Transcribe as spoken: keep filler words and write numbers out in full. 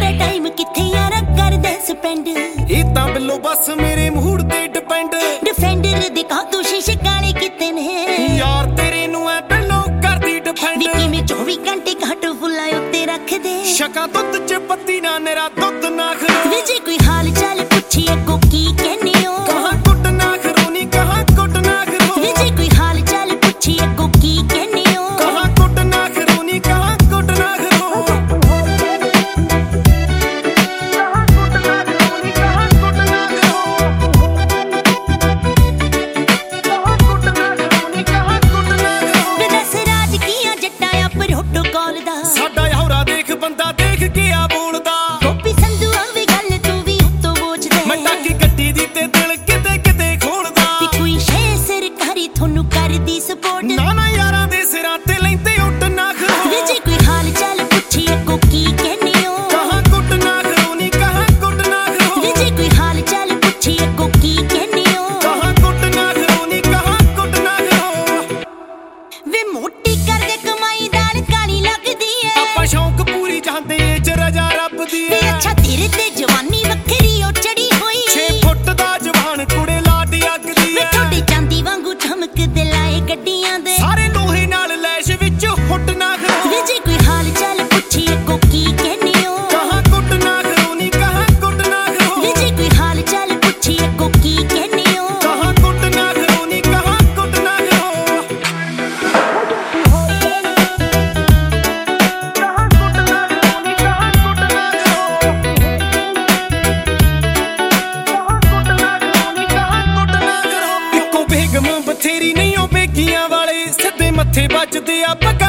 मेरा टाइम किथे यारा कर दे स्पेंड इतां बिल्लो बस मेरे मूड ते डिपेंड डिफेंडर दे कह तू शीशे काले किते ने यार तेरे नु ऐ बिल्लो करदी डिफेंड विकी में चौबीस घंटे घाट फुला उत्ते रख दे शका दुध च पत्ती ना नेरा दुध ना खरो विजे कोई हाल चाल पूछिए को की कहने हो कहां कुट ना खरो नी कहां कुट ना खरो विजे कोई हाल चाल पूछिए को की कहने हो कहां कुट ना खरो नी कहां कुट ना खरो कहां कुट ना खरो नी कहां कुट ना खरो कहां कुट ना खरो नी कहां कुट ना खरो वे दस राज किया जट्टा आ प्रोटोकॉल दा साडा हौरा देख बंदा देख के आ बोलदा गोपी संधू आवे गल तू भी उत्तो बोझ दे मैं टाकी गड्डी दी ते दिल किते किते खोलदा ती कोई शे सरकारी थोनु कर दी सपोर्ट ना ना यारां दे सिरां ते लैंदे उठ ना खरो विजे कोई हाल चाल पूछिए को की कहने हो कहां कुट ना खरो नी कहां कुट ना खरो विजे कोई हाल चाल पूछिए को की कहने हो कहां कुट ना खरो नी कहां कुट ना खरो वे मोटी कर दे कमाई दाल काली लगदी है ਆਪਾਂ ਸ਼ੌਂਕ ਪੂਰੀ ਜਾਂਦੇ ਏ ਚ ਰਜਾ ਰੱਬ ਦੀ वे ਏ अच्छा तेरे ते जवानी वखरी ओ चढ़ी होई छे फुੱਟ ਦਾ ਜਵਾਨ ਕੁੜੇ ਲਾਡੀ ਅੱਗ ਦੀ वे ਏ थोड़े चांदी वांगू चमकदे लाए गड्डियां दे ਸਾਰੇ ਲੋਹੇ ਨਾਲ ਲੈਸ਼ ਵਿੱਚ ਹੁੱਟ ਨਾ ਖਰੋ विजे कोई हाल चाल पूछिए को की कहने हो ਕਹਾਂ ਕੁੱਟ ਨਾ ਖਰੋ ਨੀ ਕਹਾਂ ਕੁੱਟ ਨਾ ਖਰੋ विजे कोई हाल चाल पूछिए को की कहने हो ਕਹਾਂ ਕੁੱਟ ਨਾ ਖਰੋ ਨੀ ਕਹਾਂ ਕੁੱਟ ਨਾ ਖਰੋ ਇੱਕੋ ਬੇਗਮ ਬਥੇਰੀ ਨਹੀਂ ਉਹ ਬੇਗੀਆਂ ਵਾਲੇ ਸਿੱਧੇ ਮੱਥੇ ਵੱਜਦੇ ਆ ਪੱਕਾ